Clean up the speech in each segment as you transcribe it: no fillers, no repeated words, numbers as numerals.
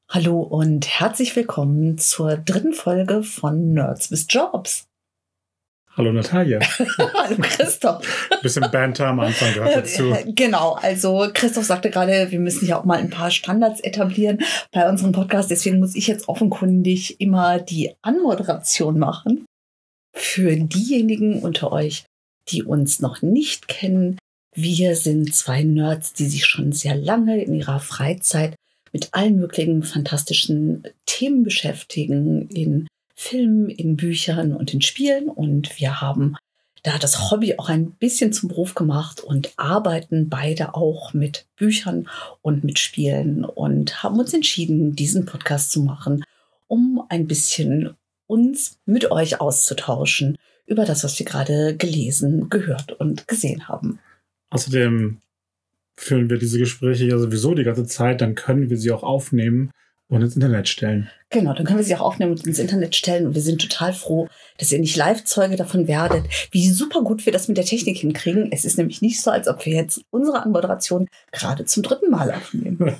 Hallo und herzlich willkommen zur dritten Folge von Nerds with Jobs. Hallo Natalia. Hallo Christoph. Bisschen Banter am Anfang gehört dazu. Genau, also Christoph sagte gerade, wir müssen ja auch mal ein paar Standards etablieren bei unserem Podcast. Deswegen muss ich jetzt offenkundig immer die Anmoderation machen. Für diejenigen unter euch, die uns noch nicht kennen, wir sind zwei Nerds, die sich schon sehr lange in ihrer Freizeit mit allen möglichen fantastischen Themen beschäftigen, in Filmen, in Büchern und in Spielen. Und wir haben da das Hobby auch ein bisschen zum Beruf gemacht und arbeiten beide auch mit Büchern und mit Spielen und haben uns entschieden, diesen Podcast zu machen, um ein bisschen uns mit euch auszutauschen über das, was wir gerade gelesen, gehört und gesehen haben. Außerdem führen wir diese Gespräche ja sowieso die ganze Zeit, dann können wir sie auch aufnehmen und ins Internet stellen. Genau, dann können wir sie auch aufnehmen und ins Internet stellen. Und wir sind total froh, dass ihr nicht Live-Zeuge davon werdet, wie super gut wir das mit der Technik hinkriegen. Es ist nämlich nicht so, als ob wir jetzt unsere Anmoderation gerade zum 3. Mal aufnehmen.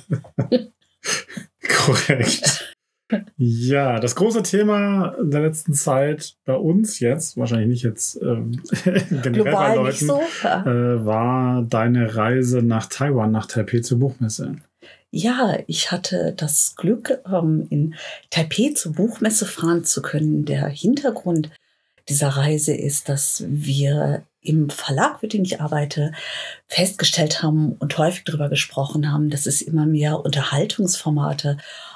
Korrekt. Ja, das große Thema der letzten Zeit bei uns jetzt, wahrscheinlich nicht jetzt generell Global bei Leuten, nicht so, ja. War deine Reise nach Taiwan, nach Taipei zur Buchmesse. Ja, ich hatte das Glück, in Taipei zur Buchmesse fahren zu können. Der Hintergrund dieser Reise ist, dass wir im Verlag, für den ich arbeite, festgestellt haben und häufig darüber gesprochen haben, dass es immer mehr Unterhaltungsformate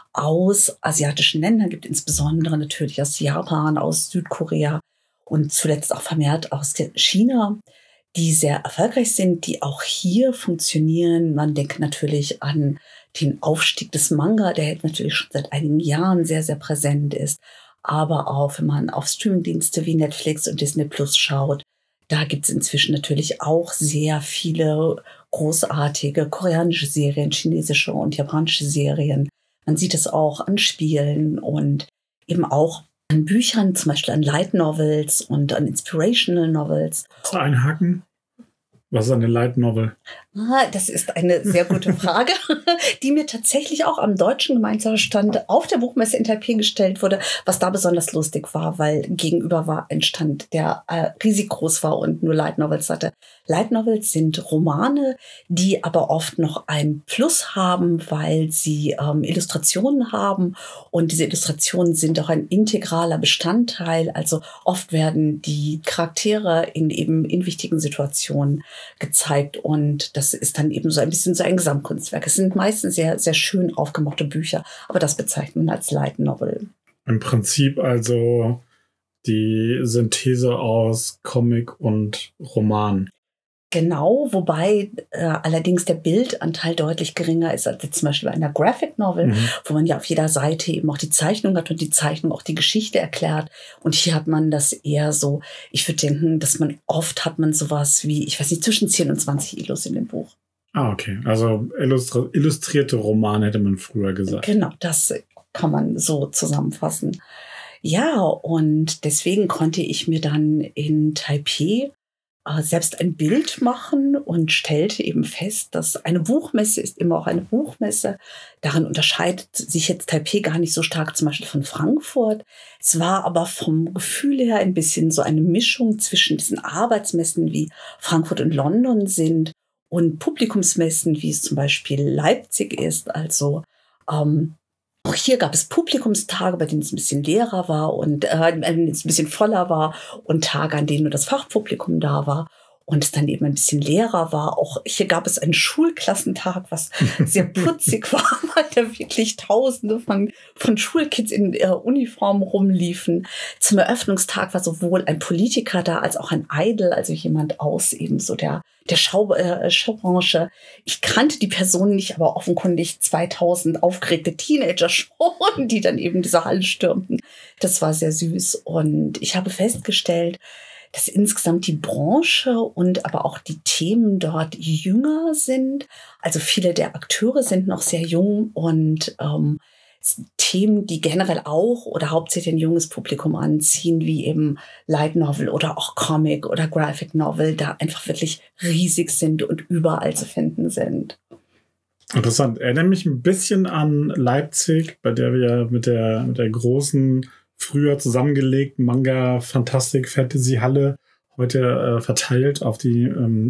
aus asiatischen Ländern gibt, insbesondere natürlich aus Japan, aus Südkorea und zuletzt auch vermehrt aus China, die sehr erfolgreich sind, die auch hier funktionieren. Man denkt natürlich an den Aufstieg des Manga, der jetzt natürlich schon seit einigen Jahren sehr, sehr präsent ist. Aber auch, wenn man auf Streamingdienste wie Netflix und Disney Plus schaut, da gibt es inzwischen natürlich auch sehr viele großartige koreanische Serien, chinesische und japanische Serien. Man sieht es auch an Spielen und eben auch an Büchern, zum Beispiel an Light Novels und an Inspirational Novels. Einhaken? Was ist eine Light Novel? Das ist eine sehr gute Frage, die mir tatsächlich auch am Deutschen Gemeinschaftsstand auf der Buchmesse in Taipei gestellt wurde, was da besonders lustig war, weil gegenüber war ein Stand, der riesig groß war und nur Light Novels hatte. Light Novels sind Romane, die aber oft noch ein Plus haben, weil sie Illustrationen haben und diese Illustrationen sind auch ein integraler Bestandteil. Also oft werden die Charaktere in wichtigen Situationen gezeigt und das ist dann eben so ein bisschen so ein Gesamtkunstwerk. Es sind meistens sehr, sehr schön aufgemachte Bücher, aber das bezeichnet man als Light Novel. Im Prinzip also die Synthese aus Comic und Roman. Genau, wobei allerdings der Bildanteil deutlich geringer ist als zum Beispiel bei einer Graphic Novel, wo man ja auf jeder Seite eben auch die Zeichnung hat und die Zeichnung auch die Geschichte erklärt. Und hier hat man das eher so, ich würde denken, dass man oft hat man sowas wie, ich weiß nicht, zwischen 10 und 20 Illus in dem Buch. Ah, okay. Also illustrierte Romane hätte man früher gesagt. Genau, das kann man so zusammenfassen. Ja, und deswegen konnte ich mir dann in Taipei selbst ein Bild machen und stellte eben fest, dass eine Buchmesse ist immer auch eine Buchmesse. Darin unterscheidet sich jetzt Taipei gar nicht so stark zum Beispiel von Frankfurt. Es war aber vom Gefühl her ein bisschen so eine Mischung zwischen diesen Arbeitsmessen wie Frankfurt und London sind und Publikumsmessen, wie es zum Beispiel Leipzig ist. Also auch hier gab es Publikumstage, bei denen es ein bisschen leerer war und es ein bisschen voller war und Tage, an denen nur das Fachpublikum da war und es dann eben ein bisschen leerer war. Auch hier gab es einen Schulklassentag, was sehr putzig war, weil da wirklich Tausende von Schulkids in Uniform rumliefen. Zum Eröffnungstag war sowohl ein Politiker da als auch ein Idol, also jemand aus eben so der Showbranche. Ich kannte die Person nicht, aber offenkundig 2000 aufgeregte Teenager schon, die dann eben diese Halle stürmten. Das war sehr süß und ich habe festgestellt, dass insgesamt die Branche und aber auch die Themen dort jünger sind. Also viele der Akteure sind noch sehr jung und Themen, die generell auch oder hauptsächlich ein junges Publikum anziehen, wie eben Light Novel oder auch Comic oder Graphic Novel, da einfach wirklich riesig sind und überall zu finden sind. Interessant. Erinnert mich ein bisschen an Leipzig, bei der wir ja mit der großen, früher zusammengelegten Manga-Fantastik-Fantasy-Halle heute verteilt auf die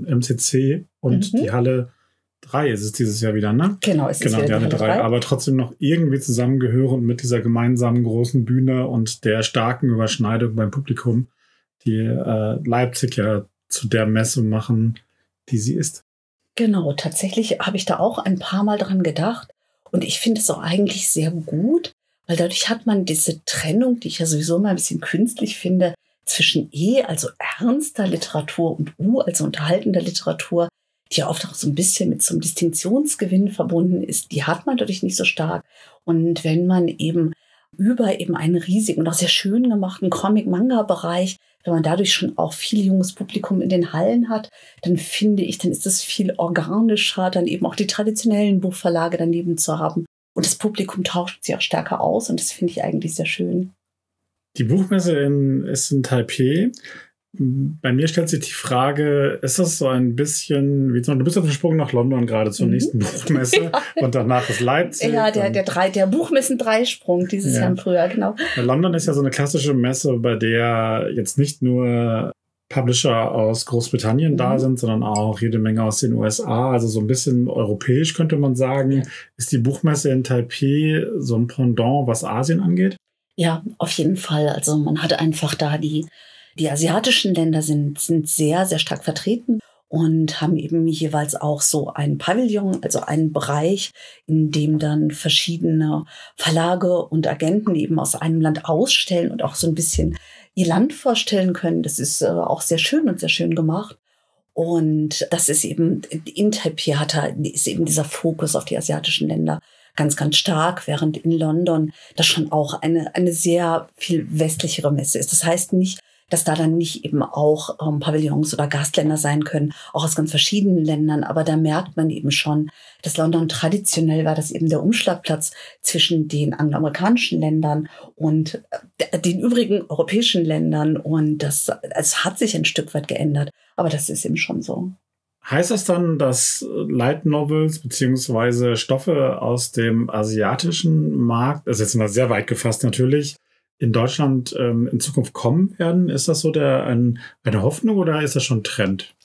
MCC und die Halle 3 ist es dieses Jahr wieder, ne? Genau, es ist Genau, wieder die Halle 3, 3. aber trotzdem noch irgendwie zusammengehören und mit dieser gemeinsamen großen Bühne und der starken Überschneidung beim Publikum, die Leipzig ja zu der Messe machen, die sie ist. Genau, tatsächlich habe ich da auch ein paar Mal dran gedacht und ich finde es auch eigentlich sehr gut, weil dadurch hat man diese Trennung, die ich ja sowieso mal ein bisschen künstlich finde, zwischen also ernster Literatur und also unterhaltender Literatur, die ja oft auch so ein bisschen mit so einem Distinktionsgewinn verbunden ist, die hat man dadurch nicht so stark. Und wenn man eben über eben einen riesigen und auch sehr schön gemachten Comic-Manga-Bereich, wenn man dadurch schon auch viel junges Publikum in den Hallen hat, dann finde ich, dann ist es viel organischer, dann eben auch die traditionellen Buchverlage daneben zu haben. Und das Publikum tauscht sich auch stärker aus und das finde ich eigentlich sehr schön. Die Buchmesse ist in Taipei. Bei mir stellt sich die Frage, ist das so ein bisschen, du bist auf dem Sprung nach London gerade zur nächsten Buchmesse und danach ist Leipzig. Ja, der Buchmessen-Dreisprung dieses Jahr im Frühjahr, genau. London ist ja so eine klassische Messe, bei der jetzt nicht nur Publisher aus Großbritannien da sind, sondern auch jede Menge aus den USA, also so ein bisschen europäisch könnte man sagen. Ja. Ist die Buchmesse in Taipei so ein Pendant, was Asien angeht? Ja, auf jeden Fall. Also man hat einfach da die asiatischen Länder sind sehr, sehr stark vertreten und haben eben jeweils auch so ein Pavillon, also einen Bereich, in dem dann verschiedene Verlage und Agenten eben aus einem Land ausstellen und auch so ein bisschen ihr Land vorstellen können. Das ist auch sehr schön und sehr schön gemacht. Und das ist eben, in Taipei ist eben dieser Fokus auf die asiatischen Länder ganz, ganz stark, während in London das schon auch eine sehr viel westlichere Messe ist. Das heißt nicht, dass da dann nicht eben auch Pavillons oder Gastländer sein können, auch aus ganz verschiedenen Ländern. Aber da merkt man eben schon, dass London traditionell war das eben der Umschlagplatz zwischen den angloamerikanischen Ländern und den übrigen europäischen Ländern. Und es hat sich ein Stück weit geändert. Aber das ist eben schon so. Heißt das dann, dass Light Novels beziehungsweise Stoffe aus dem asiatischen Markt, das ist jetzt mal sehr weit gefasst natürlich, in Deutschland in Zukunft kommen werden? Ist das so eine Hoffnung oder ist das schon ein Trend?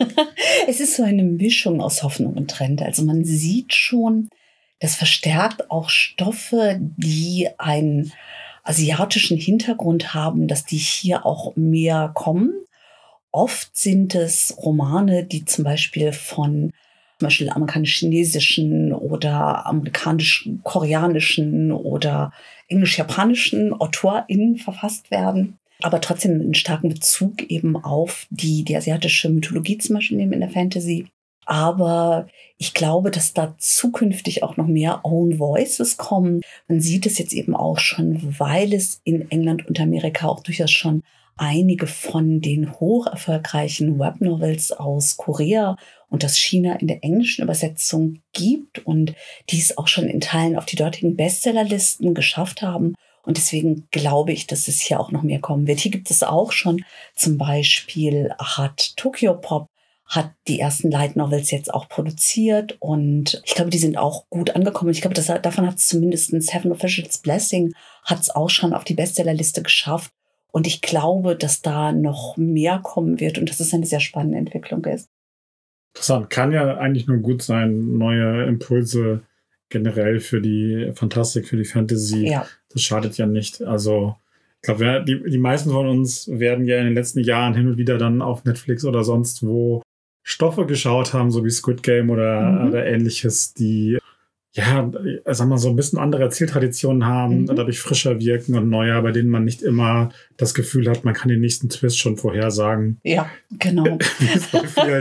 Es ist so eine Mischung aus Hoffnung und Trend. Also man sieht schon, das verstärkt auch Stoffe, die einen asiatischen Hintergrund haben, dass die hier auch mehr kommen. Oft sind es Romane, die zum Beispiel von amerikanisch-chinesischen oder amerikanisch-koreanischen oder englisch-japanischen AutorInnen verfasst werden, aber trotzdem einen starken Bezug eben auf die asiatische Mythologie zum Beispiel nehmen in der Fantasy. Aber ich glaube, dass da zukünftig auch noch mehr Own Voices kommen. Man sieht es jetzt eben auch schon, weil es in England und Amerika auch durchaus schon einige von den hoch erfolgreichen Webnovels aus Korea und aus China in der englischen Übersetzung gibt und die es auch schon in Teilen auf die dortigen Bestsellerlisten geschafft haben. Und deswegen glaube ich, dass es hier auch noch mehr kommen wird. Hier gibt es auch schon, zum Beispiel hat Tokyopop hat die ersten Light Novels jetzt auch produziert und ich glaube, die sind auch gut angekommen. Ich glaube, davon hat es zumindest Seven Officials Blessing hat es auch schon auf die Bestsellerliste geschafft. Und ich glaube, dass da noch mehr kommen wird und dass es eine sehr spannende Entwicklung ist. Interessant. Kann ja eigentlich nur gut sein. Neue Impulse generell für die Fantastik, für die Fantasy. Ja. Das schadet ja nicht. Also ich glaube, die meisten von uns werden ja in den letzten Jahren hin und wieder dann auf Netflix oder sonst wo Stoffe geschaut haben, so wie Squid Game oder ähnliches, die ja, sagen wir so ein bisschen andere Erzähltraditionen haben, dadurch frischer wirken und neuer, bei denen man nicht immer das Gefühl hat, man kann den nächsten Twist schon vorhersagen. Ja, genau. Wie es bei vielen,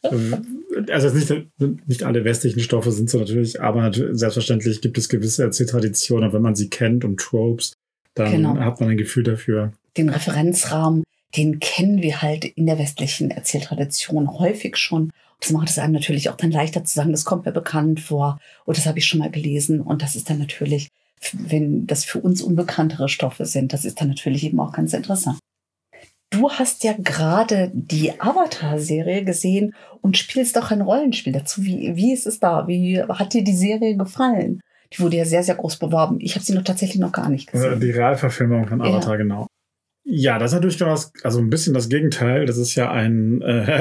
also nicht alle westlichen Stoffe sind so natürlich, aber selbstverständlich gibt es gewisse Erzähltraditionen und wenn man sie kennt und Tropes, dann hat man ein Gefühl dafür. Den Referenzrahmen, den kennen wir halt in der westlichen Erzähltradition häufig schon. Das macht es einem natürlich auch dann leichter zu sagen, das kommt mir bekannt vor oder das habe ich schon mal gelesen. Und das ist dann natürlich, wenn das für uns unbekanntere Stoffe sind, das ist dann natürlich eben auch ganz interessant. du hast ja gerade die Avatar-Serie gesehen und spielst auch ein Rollenspiel dazu. Wie ist es da? Wie hat dir die Serie gefallen? Die wurde ja sehr, sehr groß beworben. Ich habe sie tatsächlich noch gar nicht gesehen. Die Realverfilmung von Avatar, genau. Ja, das ist natürlich genau also ein bisschen das Gegenteil. Das ist ja ein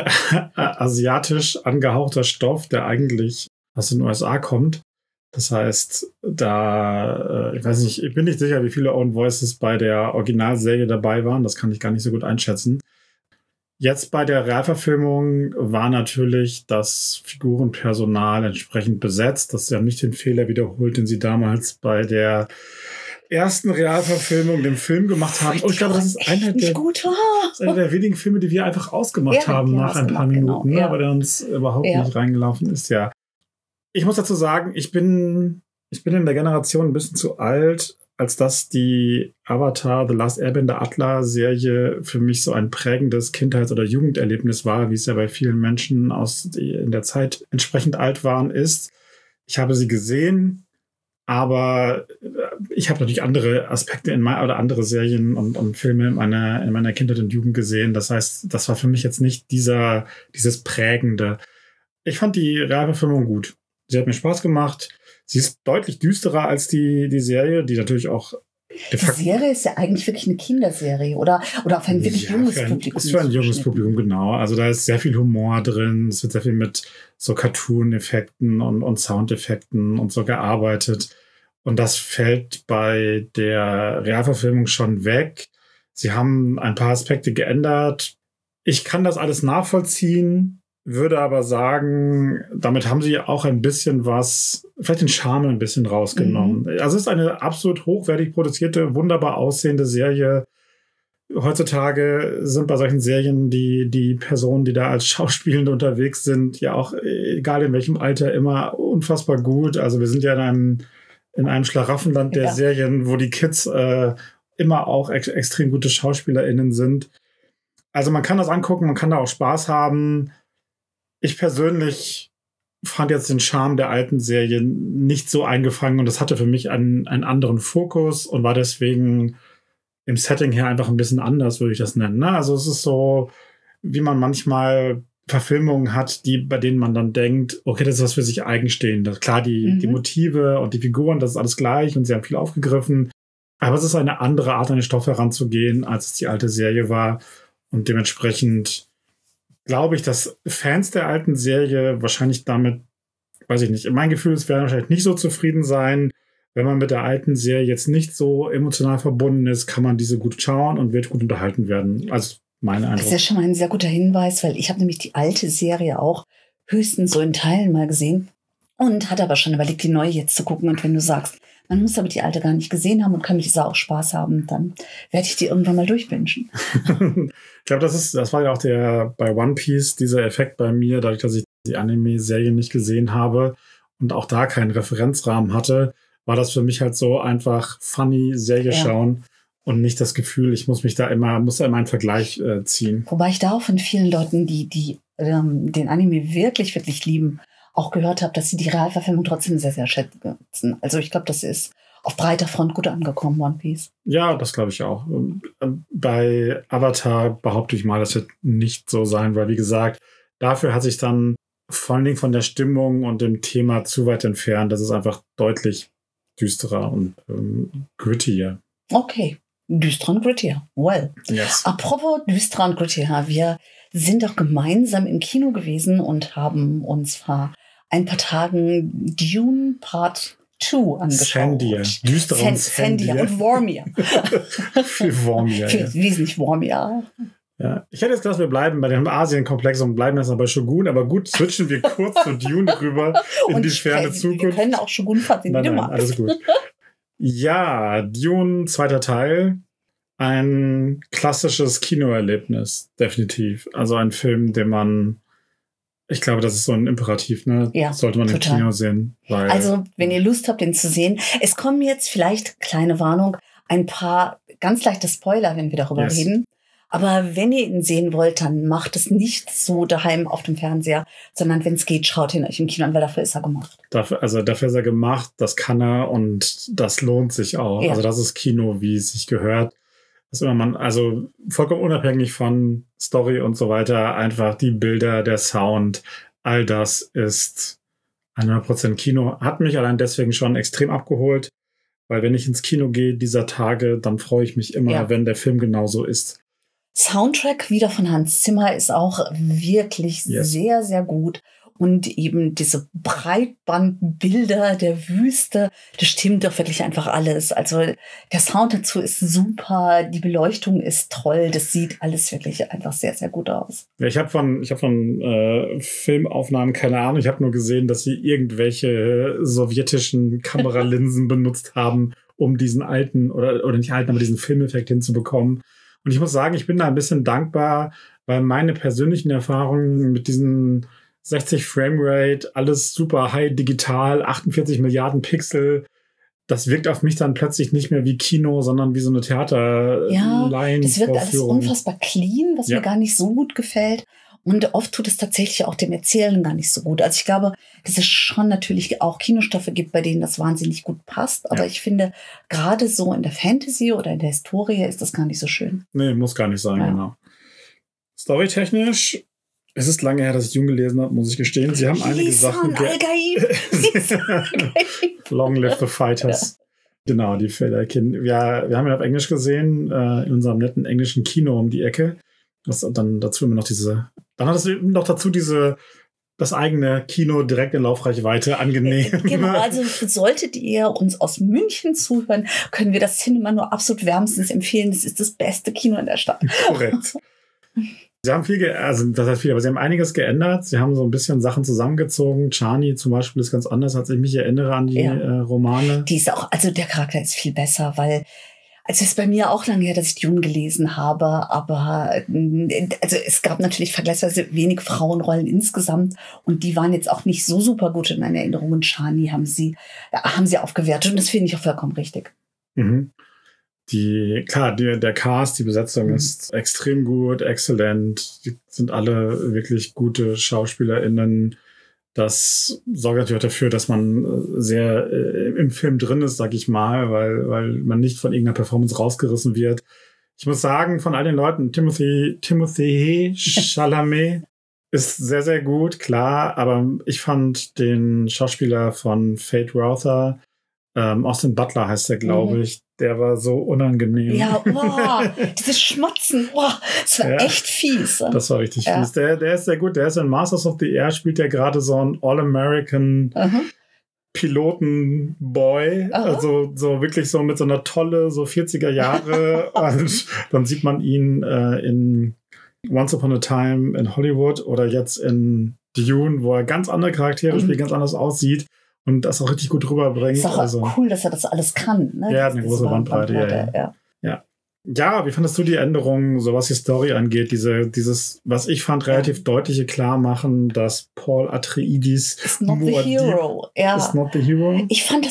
asiatisch angehauchter Stoff, der eigentlich aus den USA kommt. Das heißt, ich weiß nicht, ich bin nicht sicher, wie viele Own Voices bei der Originalserie dabei waren. Das kann ich gar nicht so gut einschätzen. Jetzt bei der Realverfilmung war natürlich das Figurenpersonal entsprechend besetzt. Das ist ja nicht den Fehler wiederholt, den sie damals bei der ersten Realverfilmung den Film gemacht haben. Und ich glaube, das ist einer der wenigen Filme, die wir einfach ausgemacht haben nach ein paar Minuten, genau. Weil der uns überhaupt nicht reingelaufen ist. Ja. Ich muss dazu sagen, ich bin in der Generation ein bisschen zu alt, als dass die Avatar The Last Airbender Atla-Serie für mich so ein prägendes Kindheits- oder Jugenderlebnis war, wie es ja bei vielen Menschen die in der Zeit entsprechend alt waren, ist. Ich habe sie gesehen, aber ich habe natürlich andere Aspekte oder andere Serien und Filme in meiner Kindheit und Jugend gesehen. Das heißt, das war für mich jetzt nicht dieses Prägende. Ich fand die Realverfilmung gut. Sie hat mir Spaß gemacht. Sie ist deutlich düsterer als die Serie, die natürlich auch... Die Serie ist ja eigentlich wirklich eine Kinderserie oder auf ein wirklich junges Publikum. Ist für ein junges Publikum, genau. Also da ist sehr viel Humor drin. Es wird sehr viel mit so Cartoon-Effekten und Soundeffekten und so gearbeitet. Und das fällt bei der Realverfilmung schon weg. Sie haben ein paar Aspekte geändert. Ich kann das alles nachvollziehen, würde aber sagen, damit haben sie auch ein bisschen vielleicht den Charme ein bisschen rausgenommen. Also es ist eine absolut hochwertig produzierte, wunderbar aussehende Serie. Heutzutage sind bei solchen Serien die Personen, die da als Schauspielende unterwegs sind, ja auch, egal in welchem Alter, immer unfassbar gut. Also wir sind ja in einem Schlaraffenland der Serien, wo die Kids immer auch extrem gute SchauspielerInnen sind. Also man kann das angucken, man kann da auch Spaß haben. Ich persönlich fand jetzt den Charme der alten Serie nicht so eingefangen und das hatte für mich einen anderen Fokus und war deswegen im Setting her einfach ein bisschen anders, würde ich das nennen. Also es ist so, wie man manchmal Verfilmungen hat, bei denen man dann denkt, okay, das ist was für sich eigenstehend. Klar, die Motive und die Figuren, das ist alles gleich und sie haben viel aufgegriffen. Aber es ist eine andere Art, an den Stoff heranzugehen, als es die alte Serie war. Und dementsprechend glaube ich, dass Fans der alten Serie wahrscheinlich damit, weiß ich nicht, mein Gefühl ist, werden wahrscheinlich nicht so zufrieden sein. Wenn man mit der alten Serie jetzt nicht so emotional verbunden ist, kann man diese gut schauen und wird gut unterhalten werden. Also meine Eindruck. Das ist ja schon mal ein sehr guter Hinweis, weil ich habe nämlich die alte Serie auch höchstens so in Teilen mal gesehen und hatte aber schon überlegt, die neue jetzt zu gucken. Und wenn du sagst, man muss aber die alte gar nicht gesehen haben und kann mit dieser auch Spaß haben, dann werde ich die irgendwann mal durchwünschen. Ich glaube, das war ja auch bei One Piece dieser Effekt bei mir, dadurch, dass ich die Anime-Serie nicht gesehen habe und auch da keinen Referenzrahmen hatte, war das für mich halt so einfach funny Serie schauen und nicht das Gefühl, ich muss da immer einen Vergleich ziehen. Wobei ich da auch von vielen Leuten, die den Anime wirklich, wirklich lieben, auch gehört habe, dass sie die Realverfilmung trotzdem sehr, sehr schätzen. Also ich glaube, das ist auf breiter Front gut angekommen, One Piece. Ja, das glaube ich auch. Bei Avatar behaupte ich mal, das wird nicht so sein, weil wie gesagt, dafür hat sich dann vor allen Dingen von der Stimmung und dem Thema zu weit entfernt. Das ist einfach deutlich düsterer und grittier. Okay, düsterer und grittier. Well. Yes. Apropos düsterer und grittier, wir sind doch gemeinsam im Kino gewesen und haben uns vor ein paar Tagen Dune Part 2 angeschaut. Sandia. Düsterer und Sandia und Warmier. Viel Warmier. Wesentlich Warmier. Ja. Ich hätte jetzt gedacht, wir bleiben bei dem Asien-Komplex und bleiben jetzt noch bei Shogun, aber gut, switchen wir kurz zu Dune rüber in die ferne Zukunft. Wir können auch Shogun-Fahrt in Nein, alles gut. Ja, Dune, zweiter Teil. Ein klassisches Kinoerlebnis, definitiv. Also ein Film, ich glaube, das ist so ein Imperativ, ne? Ja, sollte man total. im Kino sehen. Also, wenn ihr Lust habt, den zu sehen. Es kommen jetzt vielleicht, kleine Warnung, ein paar ganz leichte Spoiler, wenn wir darüber reden. Aber wenn ihr ihn sehen wollt, dann macht es nicht so daheim auf dem Fernseher, sondern wenn es geht, schaut ihn euch im Kino an, weil dafür ist er gemacht. Dafür ist er gemacht, das kann er und das lohnt sich auch. Ja. Also das ist Kino, wie es sich gehört. was immer man, also vollkommen unabhängig von Story und so weiter, einfach die Bilder, der Sound, all das ist 100% Kino. Hat mich allein deswegen schon extrem abgeholt, weil wenn ich ins Kino gehe dieser Tage, dann freue ich mich immer, wenn der Film genauso ist. Soundtrack wieder von Hans Zimmer ist auch wirklich sehr, sehr gut. Und eben diese Breitbandbilder der Wüste, das stimmt doch wirklich einfach alles. Also der Sound dazu ist super, die Beleuchtung ist toll, das sieht alles wirklich einfach sehr, sehr gut aus. Ja, ich hab von Filmaufnahmen keine Ahnung, ich habe nur gesehen, dass sie irgendwelche sowjetischen Kameralinsen benutzt haben, um diesen alten, oder nicht alten, aber diesen Filmeffekt hinzubekommen. Und ich muss sagen, ich bin da ein bisschen dankbar, weil meine persönlichen Erfahrungen mit diesen 60 Framerate, alles super high digital, 48 Milliarden Pixel. Das wirkt auf mich dann plötzlich nicht mehr wie Kino, sondern wie so eine Theaterlein. Das wirkt alles unfassbar clean, was mir gar nicht so gut gefällt. Und oft tut es tatsächlich auch dem Erzählen gar nicht so gut. Also ich glaube, dass es schon natürlich auch Kinostoffe gibt, bei denen das wahnsinnig gut passt. Aber ich finde, gerade so in der Fantasy oder in der Historie ist das gar nicht so schön. Nee, muss gar nicht sein, genau. Storytechnisch, es ist lange her, dass ich Jung gelesen habe, muss ich gestehen. Sie haben einige Sachen... Long live the fighters. Ja. Genau, die Federkind. Wir haben ihn auf Englisch gesehen, in unserem netten englischen Kino um die Ecke. Dann dazu immer noch dann hat es noch dazu das eigene Kino direkt in Laufreichweite angenehm. Genau, also solltet ihr uns aus München zuhören, können wir das Cinema nur absolut wärmstens empfehlen. Das ist das beste Kino in der Stadt. Korrekt. Sie haben aber sie haben einiges geändert. Sie haben so ein bisschen Sachen zusammengezogen. Chani zum Beispiel ist ganz anders, als ich mich erinnere an die Romane. Die ist auch, also der Charakter ist viel besser, weil es ist bei mir auch lange her, dass ich Dune gelesen habe, aber also es gab natürlich vergleichsweise wenig Frauenrollen insgesamt und die waren jetzt auch nicht so super gut in meiner Erinnerung. Und Chani haben sie aufgewertet und das finde ich auch vollkommen richtig. Mhm. Der Cast, die Besetzung ist extrem gut, exzellent. Die sind alle wirklich gute SchauspielerInnen. Das sorgt natürlich auch dafür, dass man sehr im Film drin ist, sag ich mal, weil man nicht von irgendeiner Performance rausgerissen wird. Ich muss sagen, von all den Leuten, Timothée Chalamet ist sehr, sehr gut, klar, aber ich fand den Schauspieler von Fate Rother, Austin Butler heißt der, glaube ich, der war so unangenehm. Ja, dieses Schmatzen, das war echt fies. Das war richtig fies. Der ist sehr gut, der ist in Masters of the Air, spielt der gerade so einen All-American Piloten-Boy, also so wirklich so mit so einer Tolle, so 40er Jahre und dann sieht man ihn in Once Upon a Time in Hollywood oder jetzt in Dune, wo er ganz andere Charaktere spielt, ganz anders aussieht. Und das auch richtig gut rüberbringt. Ist auch cool, dass er das alles kann. Ne? Ja, eine große Bandbreite. Ja, wie fandest du die Änderungen, so was die Story angeht? Dieses, was ich fand, relativ deutliche Klarmachen, dass Paul Atreides is not the hero. Is not the hero. Ich fand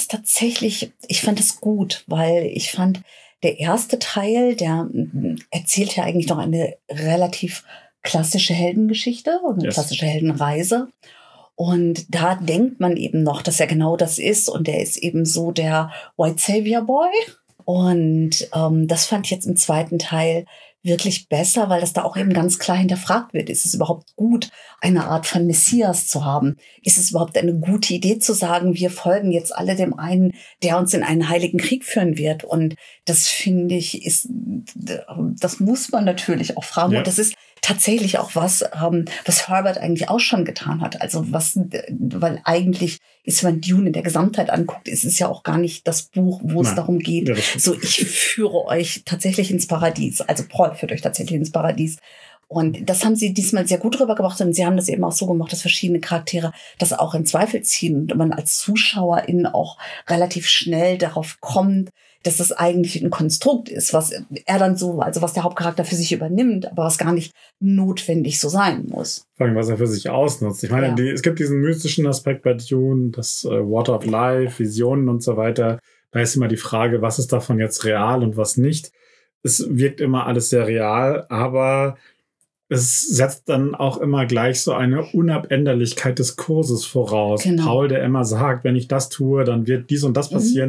das gut, weil ich fand, der erste Teil, der erzählt ja eigentlich noch eine relativ klassische Heldengeschichte und eine klassische Heldenreise. Und da denkt man eben noch, dass er genau das ist. Und er ist eben so der White Savior Boy. Und das fand ich jetzt im zweiten Teil wirklich besser, weil das da auch eben ganz klar hinterfragt wird. Ist es überhaupt gut, eine Art von Messias zu haben? Ist es überhaupt eine gute Idee zu sagen, wir folgen jetzt alle dem einen, der uns in einen heiligen Krieg führen wird? Und das finde ich, das muss man natürlich auch fragen. Ja. Und das ist tatsächlich auch was Herbert eigentlich auch schon getan hat. Also weil eigentlich ist, wenn man Dune in der Gesamtheit anguckt, ist es ja auch gar nicht das Buch, wo es darum geht, so ich führe euch tatsächlich ins Paradies. Also Paul führt euch tatsächlich ins Paradies. Und das haben sie diesmal sehr gut rübergebracht und sie haben das eben auch so gemacht, dass verschiedene Charaktere das auch in Zweifel ziehen und man als Zuschauerin auch relativ schnell darauf kommt, dass das eigentlich ein Konstrukt ist, was er dann was der Hauptcharakter für sich übernimmt, aber was gar nicht notwendig so sein muss. Vor allem, was er für sich ausnutzt. Ich meine, es gibt diesen mystischen Aspekt bei Dune, das Water of Life, Visionen und so weiter. Da ist immer die Frage, was ist davon jetzt real und was nicht. Es wirkt immer alles sehr real, aber es setzt dann auch immer gleich so eine Unabänderlichkeit des Kurses voraus. Genau. Paul, der immer sagt, wenn ich das tue, dann wird dies und das passieren.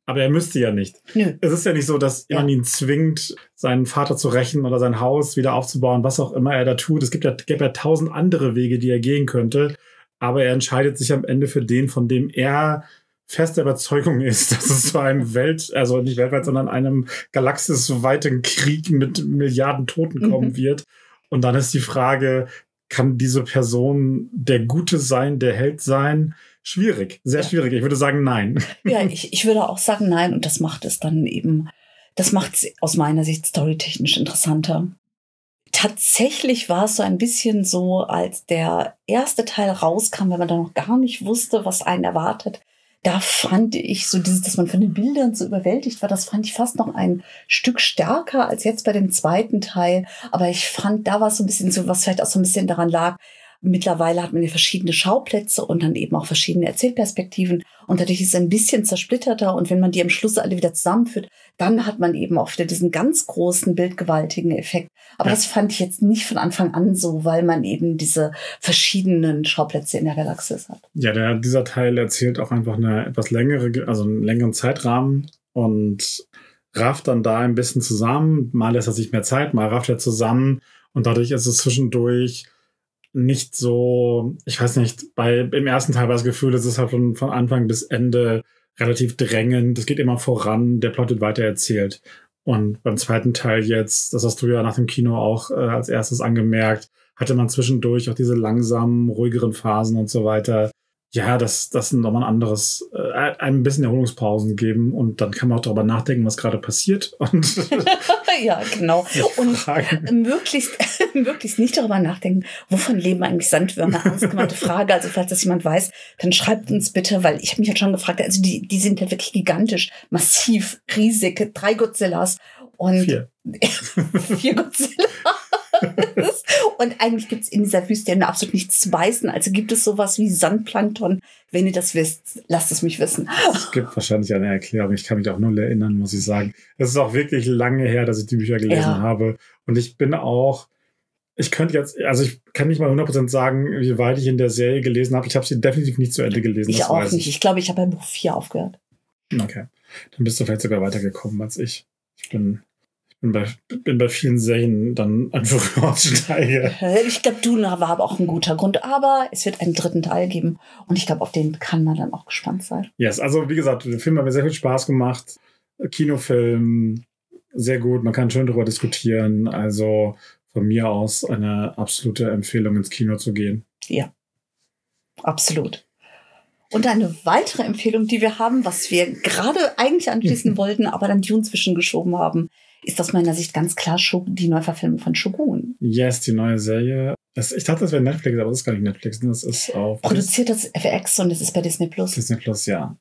Aber er müsste ja nicht. Nö. Es ist ja nicht so, dass man ihn zwingt, seinen Vater zu rächen oder sein Haus wieder aufzubauen, was auch immer er da tut. Es gäbe ja 1000 andere Wege, die er gehen könnte. Aber er entscheidet sich am Ende für den, von dem er feste Überzeugung ist, dass es zu einem also nicht weltweit, sondern einem galaxisweiten Krieg mit Milliarden Toten kommen wird. Und dann ist die Frage, kann diese Person der Gute sein, der Held sein? Schwierig, sehr schwierig. Ich würde sagen, nein. Ja, ich würde auch sagen, nein. Und das macht es dann eben, das macht es aus meiner Sicht storytechnisch interessanter. Tatsächlich war es so ein bisschen so, als der erste Teil rauskam, wenn man da noch gar nicht wusste, was einen erwartet. Da fand ich so dieses, dass man von den Bildern so überwältigt war, das fand ich fast noch ein Stück stärker als jetzt bei dem zweiten Teil. Aber ich fand, da war es so ein bisschen so, was vielleicht auch so ein bisschen daran lag, mittlerweile hat man ja verschiedene Schauplätze und dann eben auch verschiedene Erzählperspektiven. Und dadurch ist es ein bisschen zersplitterter. Und wenn man die am Schluss alle wieder zusammenführt, dann hat man eben auch wieder diesen ganz großen, bildgewaltigen Effekt. Aber das fand ich jetzt nicht von Anfang an so, weil man eben diese verschiedenen Schauplätze in der Galaxis hat. Ja, dieser Teil erzählt auch einfach eine etwas längere, also einen längeren Zeitrahmen und rafft dann da ein bisschen zusammen. Mal lässt er sich mehr Zeit, mal rafft er zusammen. Und dadurch ist es zwischendurch nicht so, ich weiß nicht, im ersten Teil war das Gefühl, es ist halt von Anfang bis Ende relativ drängend. Es geht immer voran, der Plot wird weiter erzählt. Und beim zweiten Teil jetzt, das hast du ja nach dem Kino auch als erstes angemerkt, hatte man zwischendurch auch diese langsamen, ruhigeren Phasen und so weiter. Ja, das nochmal ein anderes, ein bisschen Erholungspausen geben und dann kann man auch darüber nachdenken, was gerade passiert. Und ja, genau. Und möglichst nicht darüber nachdenken, wovon leben eigentlich Sandwürmer? Ernstgemeinte Frage. Also falls das jemand weiß, dann schreibt uns bitte, weil ich habe mich halt schon gefragt, also die sind ja wirklich gigantisch, massiv, riesig, 3 Godzillas und 4 Godzillas. Und eigentlich gibt es in dieser Wüste ja absolut nichts zu beißen. Also gibt es sowas wie Sandplankton. Wenn ihr das wisst, lasst es mich wissen. Es gibt wahrscheinlich eine Erklärung. Ich kann mich auch null erinnern, muss ich sagen. Es ist auch wirklich lange her, dass ich die Bücher gelesen habe. Und ich bin auch, ich kann nicht mal 100% sagen, wie weit ich in der Serie gelesen habe. Ich habe sie definitiv nicht zu Ende gelesen. Ich auch nicht. Ich glaube, ich habe bei Buch 4 aufgehört. Okay. Dann bist du vielleicht sogar weitergekommen als ich. Ich bin bei vielen Serien dann einfach aussteige. Ich glaube, Duna war aber auch ein guter Grund. Aber es wird einen 3. Teil geben. Und ich glaube, auf den kann man dann auch gespannt sein. Yes, also wie gesagt, der Film hat mir sehr viel Spaß gemacht. Kinofilm, sehr gut. Man kann schön darüber diskutieren. Also von mir aus eine absolute Empfehlung, ins Kino zu gehen. Ja, absolut. Und eine weitere Empfehlung, die wir haben, was wir gerade eigentlich anschließen wollten, aber dann Dune zwischengeschoben haben, ist aus meiner Sicht ganz klar die Neuverfilmung von Shogun. Yes, die neue Serie. Ich dachte, das wäre Netflix, aber das ist gar nicht Netflix. Das ist auf produziert das FX und es ist bei Disney Plus. Disney Plus, ja.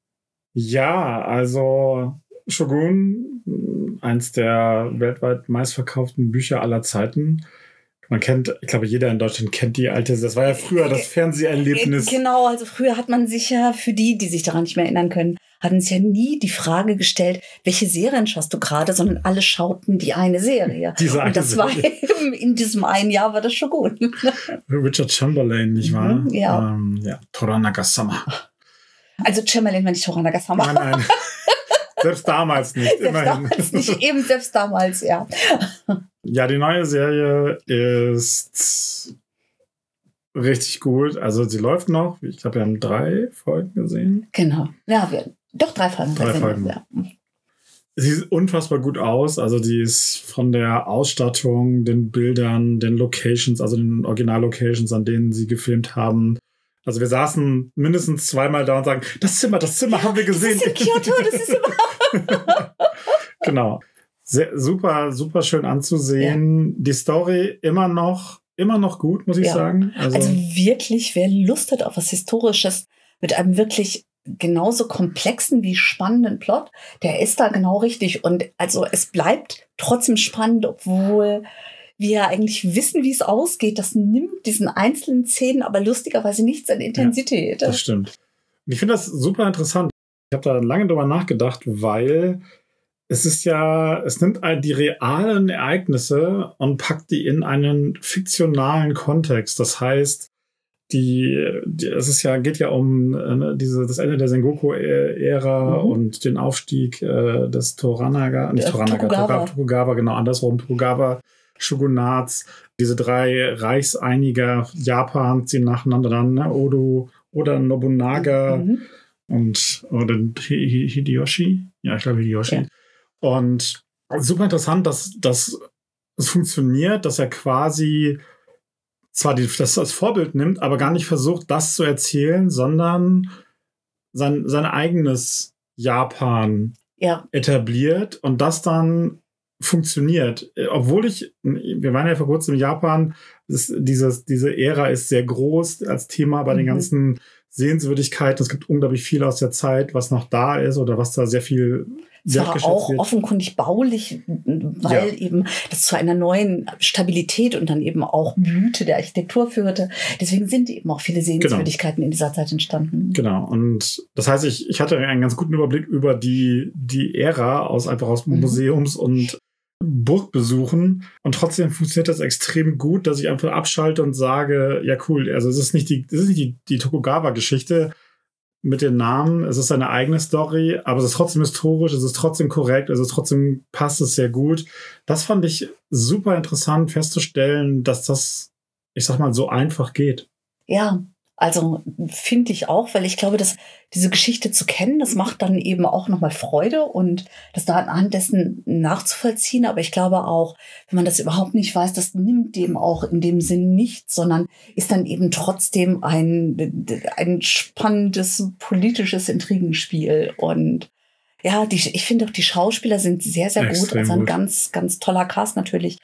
Ja, also Shogun, eins der weltweit meistverkauften Bücher aller Zeiten. Man kennt, ich glaube, jeder in Deutschland kennt die alte, das war ja früher das Fernseherlebnis. Genau, also früher hat man sich ja, für die sich daran nicht mehr erinnern können, hatten sich ja nie die Frage gestellt, welche Serien schaust du gerade, sondern alle schauten die eine Serie. Und das war eben, in diesem einen Jahr war das schon gut. Richard Chamberlain, nicht wahr? Ja. Toranaga-sama. Also Chamberlain war nicht Toranaga-sama. Nein. Selbst damals nicht, immerhin. Selbst damals, ja. Ja, die neue Serie ist richtig gut. Also sie läuft noch. Ich glaube, wir haben 3 Folgen gesehen. Genau. Ja, 3 Folgen. 3 Folgen. Ja. Sie sieht unfassbar gut aus. Also die ist von der Ausstattung, den Bildern, den Locations, also den Original-Locations, an denen sie gefilmt haben. Also wir saßen mindestens 2-mal da und sagen, das Zimmer haben wir gesehen. Das ist in Kyoto, das ist immer... Genau. Super, super schön anzusehen. Ja. Die Story immer noch gut, muss ich sagen. Also wirklich, wer Lust hat auf was Historisches mit einem wirklich genauso komplexen wie spannenden Plot, der ist da genau richtig. Und also es bleibt trotzdem spannend, obwohl wir eigentlich wissen, wie es ausgeht. Das nimmt diesen einzelnen Szenen aber lustigerweise nichts an Intensität. Ja, das stimmt. Und ich finde das super interessant. Ich habe da lange drüber nachgedacht, weil es nimmt die realen Ereignisse und packt die in einen fiktionalen Kontext. Das heißt, geht ja um das Ende der Sengoku-Ära und den Aufstieg des Tokugawa, genau, andersrum, Tokugawa-Shogunats, diese 3 Reichseiniger Japans, die nacheinander dann, Oda Nobunaga oder Hideyoshi. Ja, ich glaube Hideyoshi. Ja. Und super interessant, dass es funktioniert, dass er quasi zwar das als Vorbild nimmt, aber gar nicht versucht, das zu erzählen, sondern sein eigenes Japan etabliert und das dann funktioniert. Obwohl wir waren ja vor kurzem in Japan, diese Ära ist sehr groß als Thema bei den ganzen Sehenswürdigkeiten. Es gibt unglaublich viel aus der Zeit, was noch da ist oder was da sehr viel wertgeschätzt wird. Es war auch offenkundig baulich, weil eben das zu einer neuen Stabilität und dann eben auch Blüte der Architektur führte. Deswegen sind eben auch viele Sehenswürdigkeiten in dieser Zeit entstanden. Genau. Und das heißt, ich hatte einen ganz guten Überblick über die Ära aus Museums- und Burgbesuchen. Und trotzdem funktioniert das extrem gut, dass ich einfach abschalte und sage, ja cool, also es ist nicht die Tokugawa-Geschichte mit den Namen, es ist eine eigene Story, aber es ist trotzdem historisch, es ist trotzdem korrekt, trotzdem passt es sehr gut. Das fand ich super interessant festzustellen, dass das, ich sag mal, so einfach geht. Ja, also finde ich auch, weil ich glaube, dass diese Geschichte zu kennen, das macht dann eben auch nochmal Freude und das da anhand dessen nachzuvollziehen. Aber ich glaube auch, wenn man das überhaupt nicht weiß, das nimmt dem auch in dem Sinn nichts, sondern ist dann eben trotzdem ein spannendes politisches Intrigenspiel. Und ja, ich finde auch, die Schauspieler sind sehr, sehr gut. Also ein ganz, ganz toller Cast natürlich.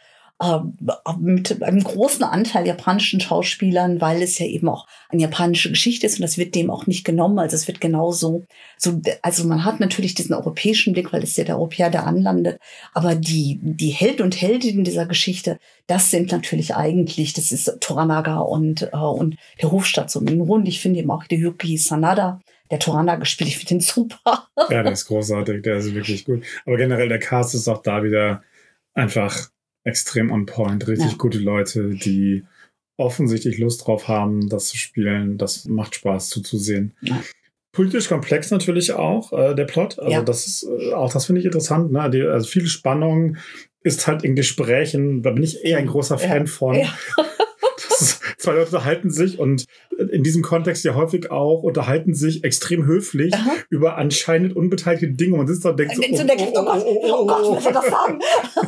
Mit einem großen Anteil japanischen Schauspielern, weil es ja eben auch eine japanische Geschichte ist und das wird dem auch nicht genommen. Also es wird genauso, also man hat natürlich diesen europäischen Blick, weil es ja der Europäer, der anlandet, aber die Helden und Heldinnen dieser Geschichte, das sind natürlich eigentlich, das ist Toranaga und der Hofstaatsohn. Und ich finde eben auch Hideyuki Sanada, der Toranaga gespielt, ich finde den super. Ja, der ist großartig, der ist wirklich gut. Aber generell der Cast ist auch da wieder einfach extrem on point, richtig gute Leute, die offensichtlich Lust drauf haben, das zu spielen. Das macht Spaß zuzusehen. Ja. Politisch komplex natürlich auch, der Plot. Also das ist das finde ich interessant. Ne? Also viel Spannung ist halt in Gesprächen, da bin ich eher ein großer Fan von. Ja. Zwei Leute unterhalten sich und in diesem Kontext ja häufig auch unterhalten sich extrem höflich über anscheinend unbeteiligte Dinge. Und man sitzt da und denkt so, oh Gott, was soll das sagen?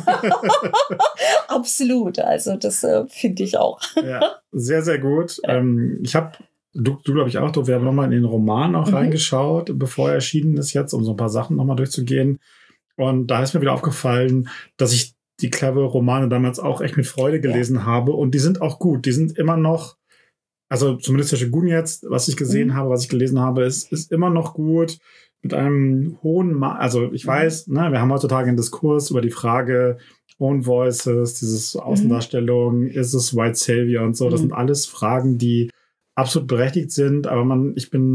Absolut, also das finde ich auch. Ja, sehr, sehr gut. Ich habe, du glaube ich auch, wir haben nochmal in den Roman auch reingeschaut, bevor er erschienen ist jetzt, um so ein paar Sachen nochmal durchzugehen. Und da ist mir wieder aufgefallen, dass ich die Clever-Romane damals auch echt mit Freude gelesen habe. Und die sind auch gut. Die sind immer noch, also zumindest der Shogun jetzt, was ich gesehen habe, was ich gelesen habe, ist immer noch gut. Mit einem hohen also ich weiß, ne, wir haben heutzutage einen Diskurs über die Frage Own Voices, dieses Außendarstellung, ist es White Savior und so. Das sind alles Fragen, die absolut berechtigt sind. Aber man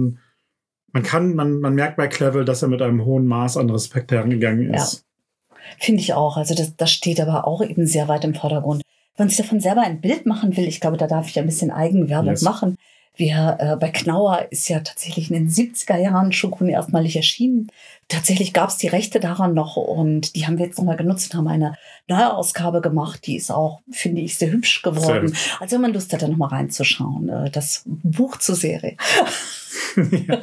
merkt bei Clever, dass er mit einem hohen Maß an Respekt herangegangen ist. Ja. Finde ich auch. Also das steht aber auch eben sehr weit im Vordergrund. Wenn man sich davon selber ein Bild machen will, ich glaube, da darf ich ein bisschen Eigenwerbung machen. Bei Knauer ist ja tatsächlich in den 70er Jahren Shogun erstmalig erschienen. Tatsächlich gab es die Rechte daran noch und die haben wir jetzt nochmal genutzt und haben eine neue Ausgabe gemacht. Die ist auch, finde ich, sehr hübsch geworden. Also wenn man Lust hat, da nochmal reinzuschauen. Das Buch zur Serie. Ja.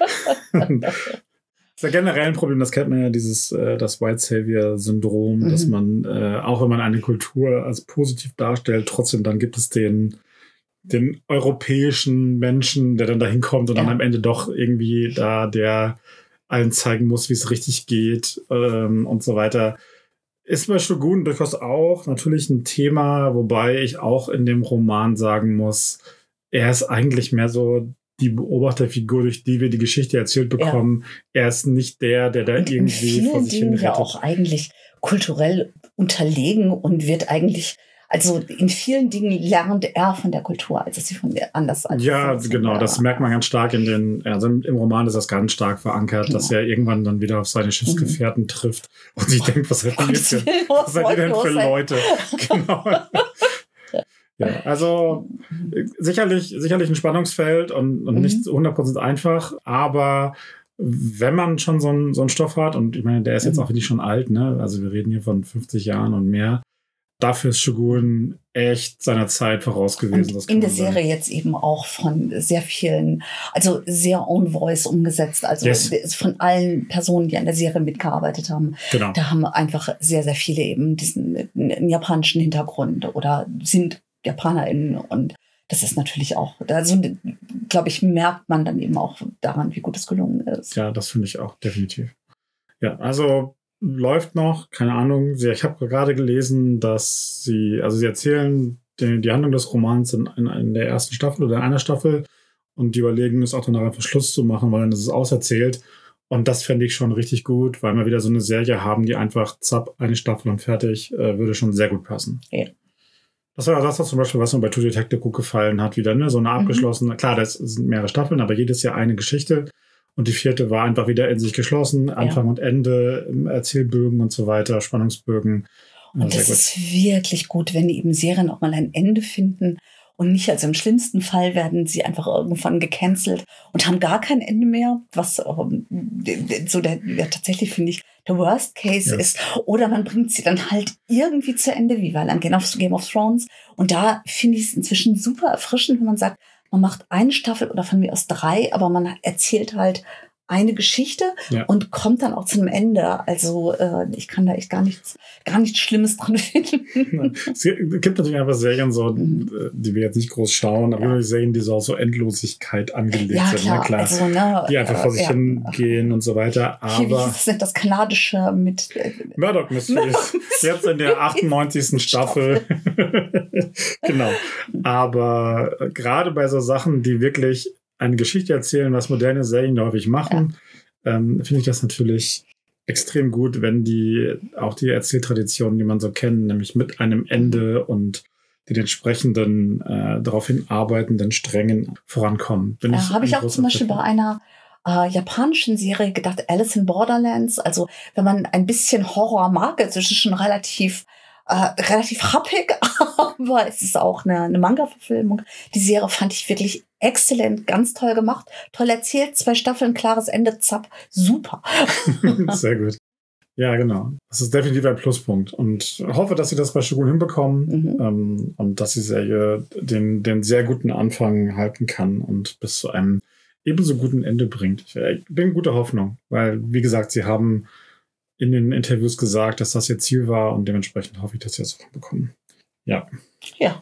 Das ist ja generell ein Problem, das kennt man ja, das White Savior-Syndrom, dass man, auch wenn man eine Kultur als positiv darstellt, trotzdem dann gibt es den europäischen Menschen, der dann dahin kommt und dann am Ende doch irgendwie der allen zeigen muss, wie es richtig geht und so weiter. Ist bei Shogun durchaus auch natürlich ein Thema, wobei ich auch in dem Roman sagen muss, er ist eigentlich mehr so die Beobachterfigur, durch die wir die Geschichte erzählt bekommen. Ja. Er ist nicht der da irgendwie vor sich hin rettet. Ja auch eigentlich kulturell unterlegen und wird eigentlich, also in vielen Dingen lernt er von der Kultur, als es sie von der anders als. Ja, genau, das merkt man ganz stark also im Roman ist das ganz stark verankert, dass er irgendwann dann wieder auf seine Schiffsgefährten trifft und sich denkt, was seid ihr denn für Leute? Genau. Ja, also sicherlich ein Spannungsfeld und nicht 100% einfach, aber wenn man schon so einen Stoff hat, und ich meine, der ist jetzt auch wirklich schon alt, ne? Also wir reden hier von 50 Jahren und mehr, dafür ist Shogun echt seiner Zeit voraus gewesen. Und in der Serie jetzt eben auch von sehr vielen, also sehr own voice umgesetzt, also von allen Personen, die an der Serie mitgearbeitet haben. Genau. Da haben einfach sehr, sehr viele eben diesen japanischen Hintergrund oder sind JapanerInnen, und das ist natürlich auch, also glaube ich, merkt man dann eben auch daran, wie gut es gelungen ist. Ja, das finde ich auch, definitiv. Ja, also läuft noch, keine Ahnung. Ich habe gerade gelesen, dass sie erzählen die Handlung des Romans in der ersten Staffel oder in einer Staffel, und die überlegen, es auch dann einfach Schluss zu machen, weil dann ist es auserzählt. Und das fände ich schon richtig gut, weil wir wieder so eine Serie haben, die einfach zapp, eine Staffel und fertig, würde schon sehr gut passen. Ja. Das war das zum Beispiel, was mir bei True Detective gut gefallen hat, wieder, ne? So eine abgeschlossene, klar, das sind mehrere Staffeln, aber jedes Jahr eine Geschichte. Und die 4. war einfach wieder in sich geschlossen. Anfang und Ende, Erzählbögen und so weiter, Spannungsbögen. Und das ist wirklich gut, wenn eben Serien auch mal ein Ende finden und nicht, also im schlimmsten Fall werden sie einfach irgendwann gecancelt und haben gar kein Ende mehr, was so der tatsächlich, finde ich, der Worst Case ist. Oder man bringt sie dann halt irgendwie zu Ende, wie bei Game of Thrones. Und da finde ich es inzwischen super erfrischend, wenn man sagt, man macht eine Staffel oder von mir aus 3, aber man erzählt halt eine Geschichte und kommt dann auch zu einem Ende. Also ich kann da echt gar nichts Schlimmes dran finden. Es gibt natürlich einfach Serien, so, die wir jetzt nicht groß schauen, aber Serien, die so auf so Endlosigkeit angelegt sind. Klar. Ne? Klar. Also, die einfach vor sich hingehen und so weiter. Aber wie ist das Kanadische mit Murdoch Mysteries. Jetzt in der 98. Staffel. Genau. Aber gerade bei so Sachen, die wirklich eine Geschichte erzählen, was moderne Serien häufig machen, finde ich das natürlich extrem gut, wenn die auch die Erzähltraditionen, die man so kennt, nämlich mit einem Ende und den entsprechenden darauf hinarbeitenden Strängen vorankommen. Habe ich auch zum Beispiel bei einer japanischen Serie gedacht, Alice in Borderlands. Also wenn man ein bisschen Horror mag, also es ist schon relativ happig, aber es ist auch eine Manga-Verfilmung. Die Serie fand ich wirklich exzellent, ganz toll gemacht, toll erzählt, 2 Staffeln, klares Ende, zapp, super. Sehr gut. Ja, genau. Das ist definitiv ein Pluspunkt und hoffe, dass sie das bei Shogun hinbekommen und dass die Serie den sehr guten Anfang halten kann und bis zu einem ebenso guten Ende bringt. Ich bin guter Hoffnung, weil, wie gesagt, sie haben in den Interviews gesagt, dass das ihr Ziel war und dementsprechend hoffe ich, dass sie das auch bekommen. Ja. Ja.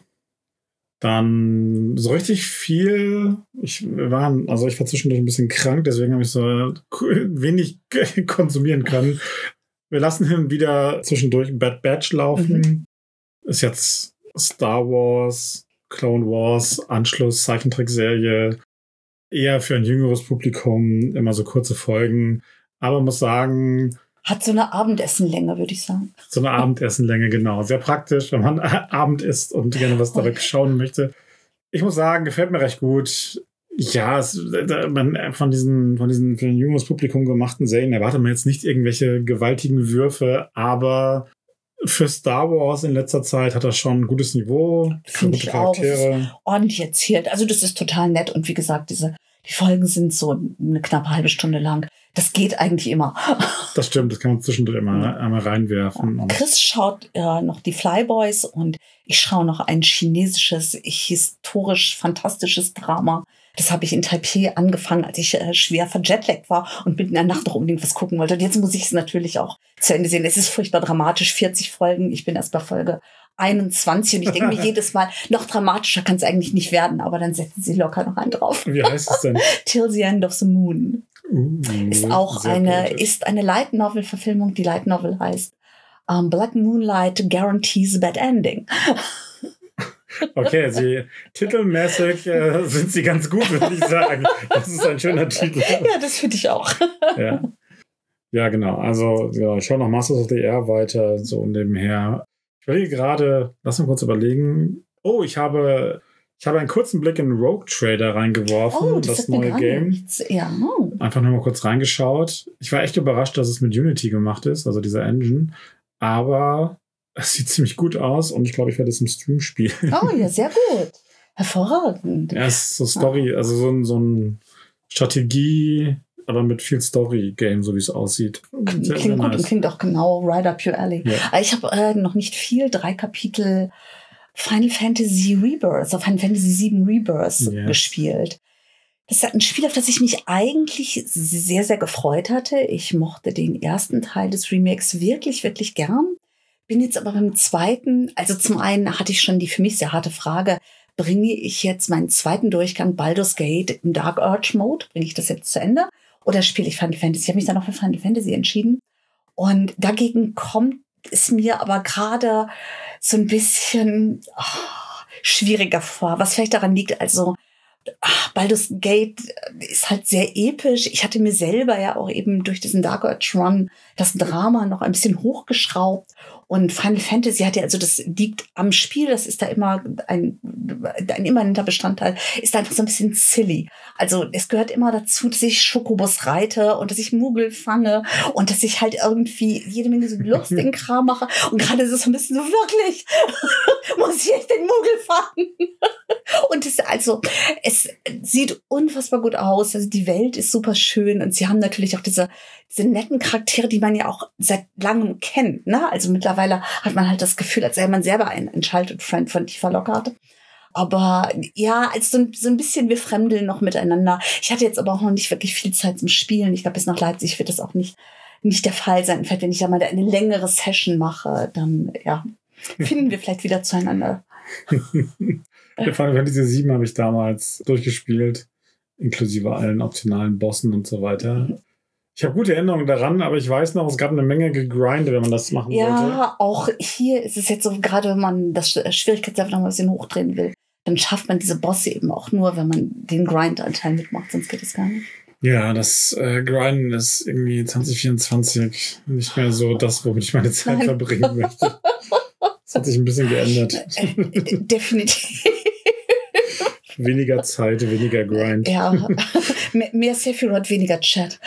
Dann so richtig viel. Ich war zwischendurch ein bisschen krank, deswegen habe ich so wenig konsumieren können. Wir lassen hin und wieder zwischendurch Bad Batch laufen. Ist jetzt Star Wars, Clone Wars, Anschluss, Zeichentrickserie. Eher für ein jüngeres Publikum, immer so kurze Folgen. Aber muss sagen, hat so eine Abendessenlänge, würde ich sagen. So eine Abendessenlänge, genau. Sehr praktisch, wenn man Abend isst und gerne was dabei schauen möchte. Ich muss sagen, gefällt mir recht gut. Ja, von diesen für ein junges Publikum gemachten Serien erwartet man jetzt nicht irgendwelche gewaltigen Würfe, aber für Star Wars in letzter Zeit hat das schon ein gutes Niveau. Finde ich auch. Ordentlich erzählt. Also das ist total nett. Und wie gesagt, die Folgen sind so eine knappe halbe Stunde lang. Das geht eigentlich immer. Das stimmt, das kann man zwischendurch einmal reinwerfen. Ja. Chris schaut noch die Flyboys und ich schaue noch ein chinesisches, historisch fantastisches Drama. Das habe ich in Taipei angefangen, als ich schwer verjetlaggt war und mitten in der Nacht noch unbedingt was gucken wollte. Und jetzt muss ich es natürlich auch zu Ende sehen. Es ist furchtbar dramatisch, 40 Folgen. Ich bin erst bei Folge 21 und ich denke mir jedes Mal, noch dramatischer kann es eigentlich nicht werden, aber dann setzen sie locker noch einen drauf. Wie heißt es denn? Till the End of the Moon. Ist auch eine Light Novel Verfilmung. Die Light Novel heißt Black Moonlight Guarantees a Bad Ending. Okay, titelmäßig sind sie ganz gut, würde ich sagen. Das ist ein schöner Titel. Ja, das finde ich auch. Ja, genau. Also ich schaue noch Masters of the Air weiter, so nebenher. Ich will gerade, lass mal kurz überlegen. Oh, ich habe einen kurzen Blick in Rogue Trader reingeworfen, das neue Game. Ja. Einfach nur mal kurz reingeschaut. Ich war echt überrascht, dass es mit Unity gemacht ist, also dieser Engine. Aber Es sieht ziemlich gut aus und ich glaube, ich werde es im Stream spielen. Oh ja, sehr gut. Hervorragend. Ja, es ist so Story, also so ein Strategie, aber mit viel Story-Game, so wie es aussieht. Klingt gut nice. Und klingt auch genau right up your alley. Ja. Ich habe noch nicht viel, 3 Kapitel Final Fantasy Rebirth, auf Final Fantasy VII Rebirth gespielt. Das ist ein Spiel, auf das ich mich eigentlich sehr, sehr gefreut hatte. Ich mochte den ersten Teil des Remakes wirklich, wirklich gern. Bin jetzt aber beim zweiten, also zum einen hatte ich schon die für mich sehr harte Frage, bringe ich jetzt meinen zweiten Durchgang Baldur's Gate im Dark Urge Mode? Bringe ich das jetzt zu Ende? Oder spiele ich Final Fantasy? Ich habe mich dann auch für Final Fantasy entschieden. Und dagegen kommt es mir aber gerade so ein bisschen schwieriger vor. Was vielleicht daran liegt, also Baldur's Gate ist halt sehr episch. Ich hatte mir selber ja auch eben durch diesen Dark Urge Run das Drama noch ein bisschen hochgeschraubt. Und Final Fantasy hat ja, also das liegt am Spiel, das ist da immer ein immanenter Bestandteil, ist einfach so ein bisschen silly. Also es gehört immer dazu, dass ich Schokobus reite und dass ich Muggel fange und dass ich halt irgendwie jede Menge so lustigen Kram mache. Und gerade ist es so ein bisschen so, wirklich, muss ich echt den Muggel fangen? Und es sieht unfassbar gut aus. Also die Welt ist super schön und sie haben natürlich auch diese netten Charaktere, die man ja auch seit langem kennt, ne? Also mittlerweile hat man halt das Gefühl, als sei man selber ein Childhood Friend von Tifa Lockhart. Aber ja, also so ein bisschen, wir fremdeln noch miteinander. Ich hatte jetzt aber auch noch nicht wirklich viel Zeit zum Spielen. Ich glaube, bis nach Leipzig wird das auch nicht der Fall sein. Vielleicht, wenn ich da mal eine längere Session mache, dann, finden wir vielleicht wieder zueinander. Final Fantasy VII habe ich damals durchgespielt, inklusive allen optionalen Bossen und so weiter. Ich habe gute Erinnerungen daran, aber ich weiß noch, es gab eine Menge gegrindet, wenn man das machen wollte. Ja, auch hier ist es jetzt so, gerade wenn man das Schwierigkeitslevel noch ein bisschen hochdrehen will, dann schafft man diese Bosse eben auch nur, wenn man den Grind-Anteil mitmacht, sonst geht es gar nicht. Ja, das Grinden ist irgendwie 2024 nicht mehr so das, womit ich meine Zeit verbringen möchte. Das hat sich ein bisschen geändert. Definitiv. Weniger Zeit, weniger Grind. Ja, mehr Sephiroth, weniger Chat.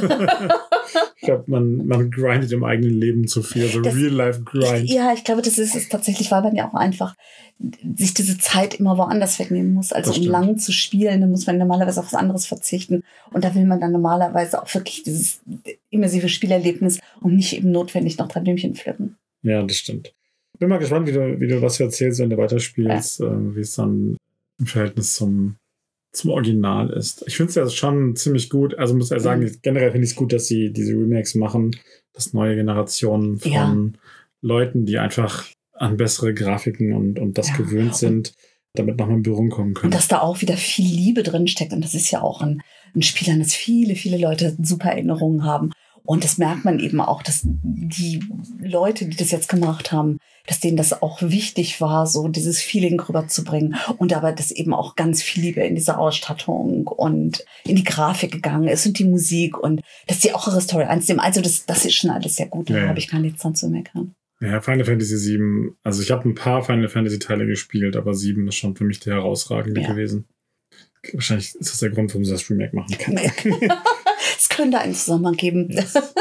Ich glaube, man grindet im eigenen Leben zu viel, also Real-Life-Grind. Ja, ich glaube, das ist es tatsächlich, weil man ja auch einfach sich diese Zeit immer woanders wegnehmen muss. Also um lang zu spielen, dann muss man normalerweise auf was anderes verzichten. Und da will man dann normalerweise auch wirklich dieses immersive Spielerlebnis und nicht eben notwendig noch 3 Blümchen pflücken. Ja, das stimmt. Bin mal gespannt, wie du was erzählst, wenn du weiterspielst, wie es dann im Verhältnis zum Original ist. Ich finde es ja schon ziemlich gut. Also muss ich sagen, generell finde ich es gut, dass sie diese Remakes machen, dass neue Generationen von Leuten, die einfach an bessere Grafiken und das gewöhnt sind, damit nochmal in Berührung kommen können. Und dass da auch wieder viel Liebe drin steckt. Und das ist ja auch ein Spiel, an das viele, viele Leute super Erinnerungen haben. Und das merkt man eben auch, dass die Leute, die das jetzt gemacht haben, dass denen das auch wichtig war, so dieses Feeling rüberzubringen. Und dabei, dass eben auch ganz viel Liebe in diese Ausstattung und in die Grafik gegangen ist und die Musik und dass die auch ihre Story ernst nehmen. Also das ist schon alles sehr gut. Da habe ich gar nichts dran zu meckern. Ja, Final Fantasy VII, also ich habe ein paar Final Fantasy Teile gespielt, aber 7 ist schon für mich der herausragende gewesen. Wahrscheinlich ist das der Grund, warum sie das Remake machen kann. Es könnte einen Zusammenhang geben.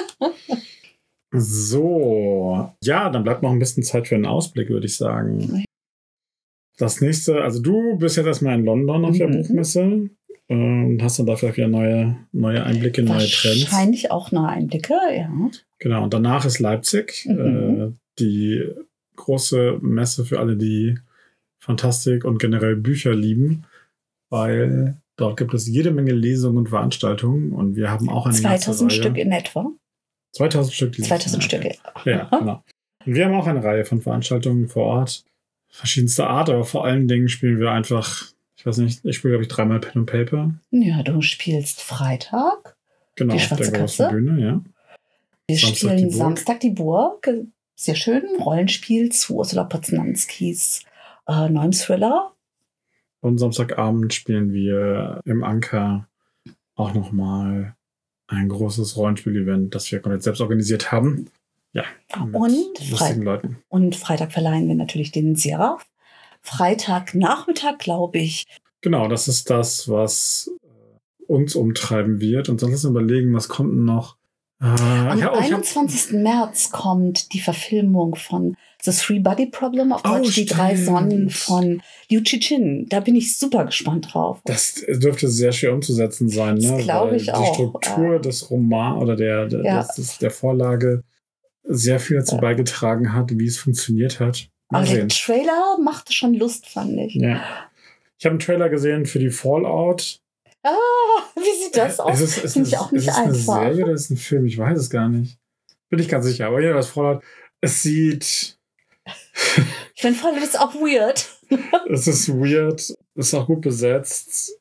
So, ja, dann bleibt noch ein bisschen Zeit für einen Ausblick, würde ich sagen. Das nächste, also du bist jetzt erstmal in London auf der Buchmesse und hast dann da vielleicht wieder neue Einblicke, neue Trends. Wahrscheinlich auch neue Einblicke, ja. Genau, und danach ist Leipzig, die große Messe für alle, die Fantastik und generell Bücher lieben, weil dort gibt es jede Menge Lesungen und Veranstaltungen und wir haben auch eine 2000 Stück in etwa. 2000 Stück. 2000 Stück, ja. Genau. Und wir haben auch eine Reihe von Veranstaltungen vor Ort. Verschiedenster Art, aber vor allen Dingen spielen wir einfach, ich weiß nicht, ich spiele, glaube ich, 3-mal Pen and Paper. Ja, du spielst Freitag. Genau, die auf der großen Bühne, ja. Wir spielen Samstag die Burg. Sehr schön. Rollenspiel zu Ursula Poznanskis neuem Thriller. Und Samstagabend spielen wir im Anker auch nochmal ein großes Rollenspiel-Event, das wir komplett selbst organisiert haben. Ja, und Leuten. Und Freitag verleihen wir natürlich den Seraph. Freitagnachmittag, glaube ich. Genau, das ist das, was uns umtreiben wird. Und sonst überlegen, was kommt denn noch? Am 21. März kommt die Verfilmung von The Three Body Problem, auf Deutsch die 3 Sonnen von Liu Cixin. Da bin ich super gespannt drauf. Das dürfte sehr schwer umzusetzen sein, ne? Das glaube ich auch. Die Struktur des Romans oder der Vorlage sehr viel dazu beigetragen hat, wie es funktioniert hat. Aber der Trailer machte schon Lust, fand ich. Ja. Ich habe einen Trailer gesehen für die Fallout. Wie sieht das aus? Finde ich auch nicht einfach. Ist es eine Serie oder ist es ein Film? Ich weiß es gar nicht. Bin ich ganz sicher. Aber ja, das Fallout, es sieht... Ich finde Fallout ist auch weird. Es ist weird. Es ist auch gut besetzt.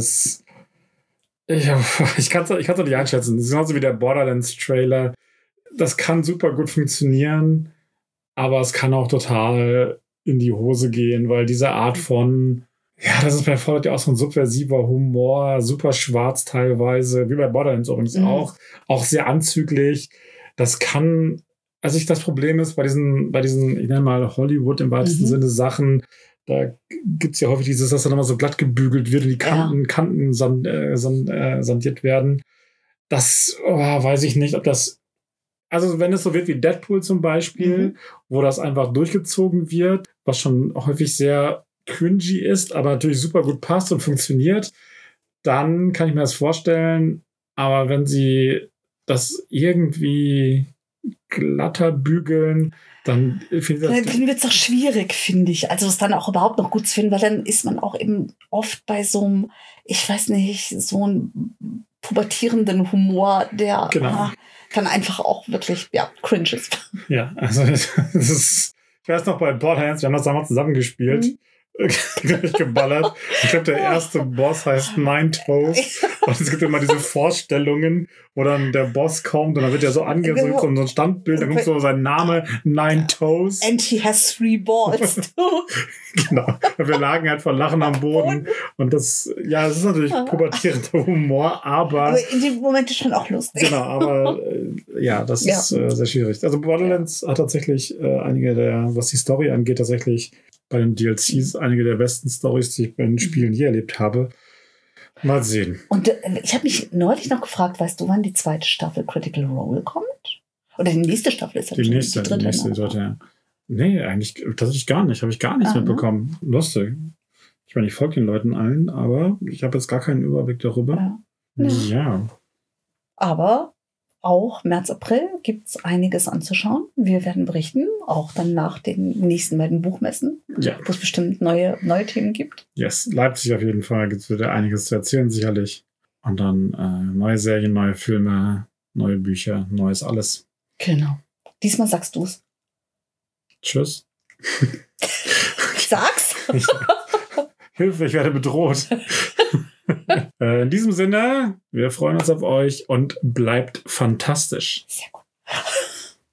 Ich kann es nicht einschätzen. Es ist genauso wie der Borderlands-Trailer. Das kann super gut funktionieren, aber es kann auch total in die Hose gehen, weil diese Art von... Ja, das ist bei Fallout ja auch so ein subversiver Humor, super schwarz teilweise, wie bei Borderlands übrigens auch sehr anzüglich. Das kann, also das Problem ist, bei diesen, ich nenne mal Hollywood im weitesten Sinne Sachen, da gibt's ja häufig dieses, dass dann immer so glatt gebügelt wird und die Kanten sandiert werden. Das weiß ich nicht, ob das, also wenn es so wird wie Deadpool zum Beispiel, wo das einfach durchgezogen wird, was schon häufig sehr cringy ist, aber natürlich super gut passt und funktioniert, dann kann ich mir das vorstellen. Aber wenn sie das irgendwie glatter bügeln, dann finde ich dann wird es auch schwierig, finde ich. Also es dann auch überhaupt noch gut zu finden, weil dann ist man auch eben oft bei so einem, ich weiß nicht, so einem pubertierenden Humor, der dann einfach auch wirklich, cringe ist. Ja, also das ist, ich weiß noch, bei Borderlands, wir haben das damals zusammengespielt, geballert. Ich glaube, der erste Boss heißt Nine Toes. Und es gibt immer diese Vorstellungen, wo dann der Boss kommt und dann wird er so angesucht und so ein Standbild, dann kommt so sein Name, Nine Toes. And he has 3 balls. Genau. Und wir lagen halt vor Lachen am Boden. Und das, es ist natürlich pubertierender Humor, aber in dem Moment ist schon auch lustig. Genau, aber das ist sehr schwierig. Also Borderlands hat tatsächlich einige der, was die Story angeht, tatsächlich bei den DLCs einige der besten Storys, die ich bei den Spielen je erlebt habe. Mal sehen. Und ich habe mich neulich noch gefragt, weißt du, wann die 2. Staffel Critical Role kommt? Oder die nächste Staffel ist ja die dritte, ja. Nee, eigentlich tatsächlich gar nicht. Habe ich gar nichts mitbekommen. Lustig. Ich meine, ich folge den Leuten allen, aber ich habe jetzt gar keinen Überblick darüber. Ja. Aber auch März, April gibt es einiges anzuschauen. Wir werden berichten, auch dann nach den nächsten beiden Buchmessen, wo es bestimmt neue Themen gibt. Yes, Leipzig auf jeden Fall gibt es wieder einiges zu erzählen, sicherlich. Und dann neue Serien, neue Filme, neue Bücher, neues alles. Genau. Diesmal sagst du es. Tschüss. Sag's. Hilfe, ich werde bedroht. In diesem Sinne, wir freuen uns auf euch und bleibt fantastisch. Sehr gut.